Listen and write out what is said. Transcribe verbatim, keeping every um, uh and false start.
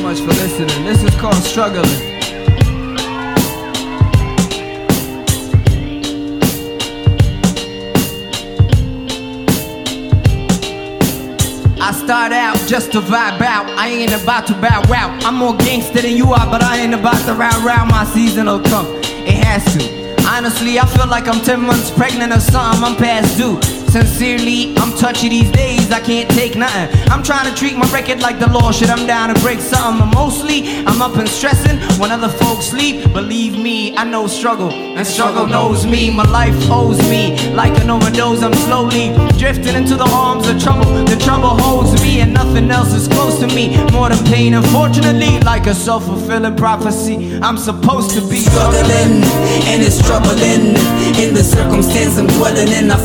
much for listening. This is called Struggling. I start out just to vibe out. I ain't about to bow wow. I'm more gangster than you are, but I ain't about to round round. My season will come, it has to. Honestly, I feel like I'm ten months pregnant or something, I'm past due. Sincerely, I'm touchy these days, I can't take nothing. I'm trying to treat my record like the law, shit, I'm down to break something. But mostly, I'm up and stressing when other folks sleep. Believe me, I know struggle, and struggle knows me. My life owes me, like an overdose, I'm slowly drifting into the arms of trouble. The trouble holds me, and nothing else is close to me. More than pain, unfortunately, like a self-fulfilling prophecy. I'm supposed to be struggling, and it's troubling. In the circumstance I'm dwelling in, I